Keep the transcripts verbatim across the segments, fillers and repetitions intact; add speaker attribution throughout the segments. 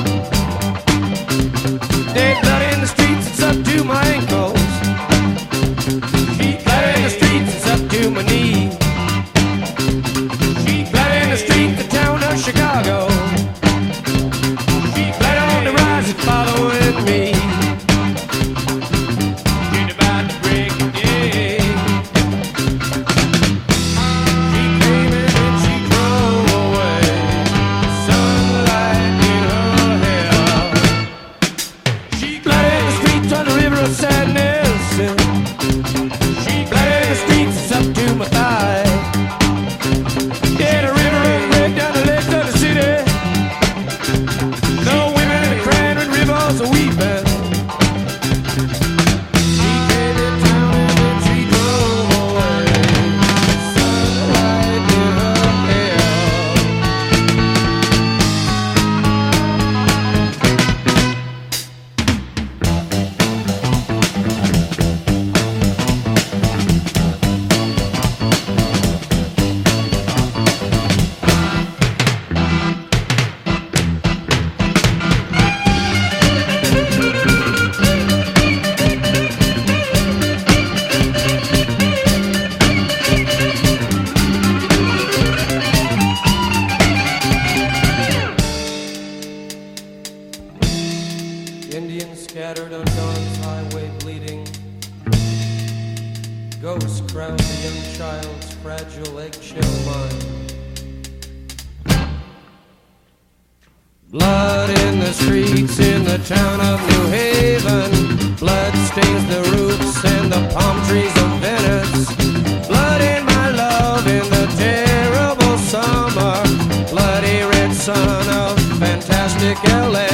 Speaker 1: Dead blood in the streets, it's up to my ankles. Sheet blood in the streets, it's up to my knees. Sheet blood in the streets, the town of Chicago. Sheet blood on the rise, it's following me. She's about to break a day. She came in and she drove away. Sunlight in her hair. She flooded the streets on the river of sadness. She flooded the streets, it's up to my thigh. Yeah, the river runs right down the legs of the city. No women are crying when rivers are weeping. She came in town and then she drove away. Sunlight in her hair. Indians scattered on dawn's highway bleeding. Ghosts crowned the young child's fragile eggshell mind. Blood in the streets in the town of New Haven. Blood stains the roofs and the palm trees of Venice. Blood in my love in the terrible summer. Bloody red sun of fantastic L A.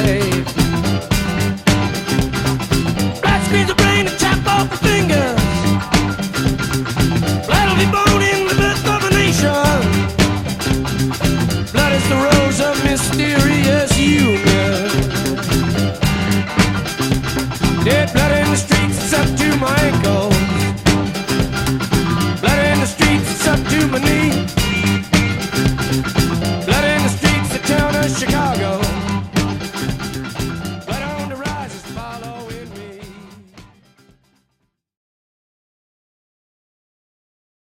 Speaker 1: Squeeze the brain and chop off the fingers. Blood'll be born in the birth of a nation. Blood is the rose of mysterious